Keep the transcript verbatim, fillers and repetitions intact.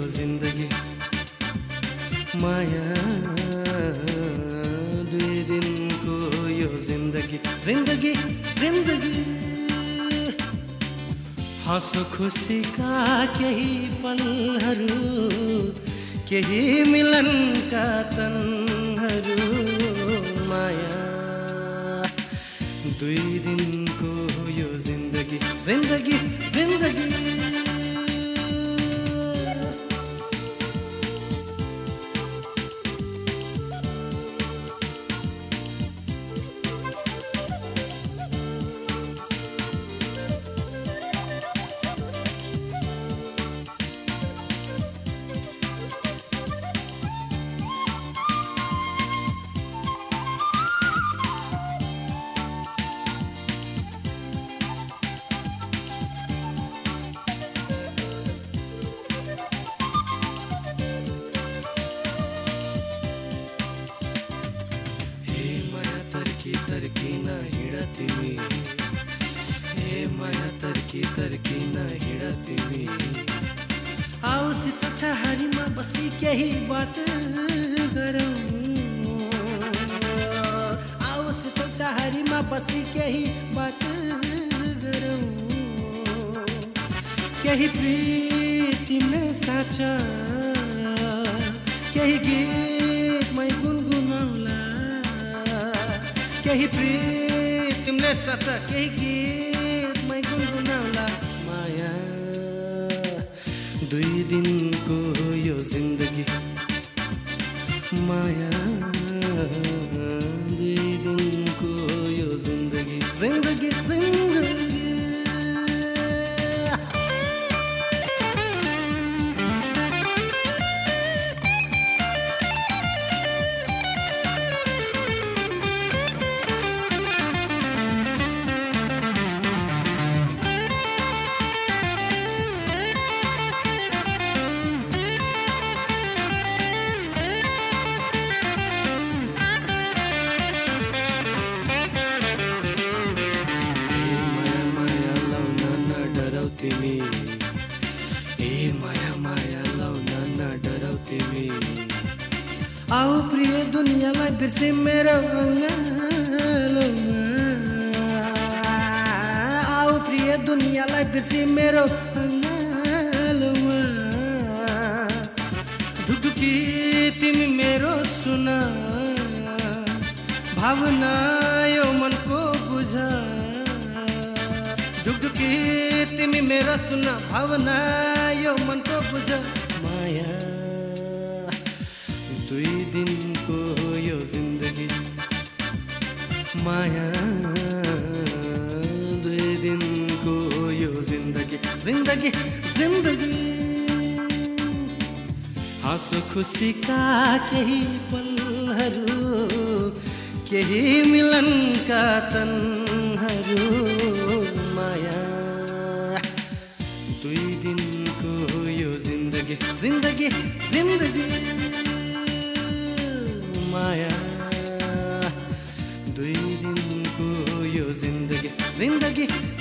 यो जिन्दगी माया दुई दिनको यो जिन्दगी जिन्दगी जिन्दगी हाँसो खुसीका केही पलहरू केही मिलनका तनहरू माया दुई दिनको यो जिन्दगी जिन्दगी जिन्दगी तर्किन हिँड तिमी हे माया तर्की तर्किन हिँड तिमी आउसित छहारीमा बसी केही बात गरौँ आउसित छहारीमा बसी केही बात गरौँ केही प्रीतिले साँचा केही गीतमै गुनगुनाउला केही प्रीतिले साँचा केही गीतमै गुनगुनाउला माया दुई दिनको यो जिन्दगी माया दुई दिनको यो जिन्दगी जिन्दगी जिन्दगी तिमी ए माया माया लाउन नडराउ तिमी आऊ प्रिय दुनियाँलाई बिर्से मेरो अङ्गालोमा आऊ प्रिय दुनियाँलाई बिर्से मेरो अङ्गालोमा ढुकढुकी तिमी मेरो सुन भावना यो मनको बुझ ढुकढुकी तिमी मेरो सुन भावना यो मनको बुझ माया दुई दिनको यो जिन्दगी माया दुई दिनको यो जिन्दगी जिन्दगी जिन्दगी हाँसो खुसीका केही पलहरू केही मिलनका तनहरू माया दुई दिनको यो जिन्दगी जिन्दगी जिन्दगी माया दुई दिनको यो जिन्दगी जिन्दगी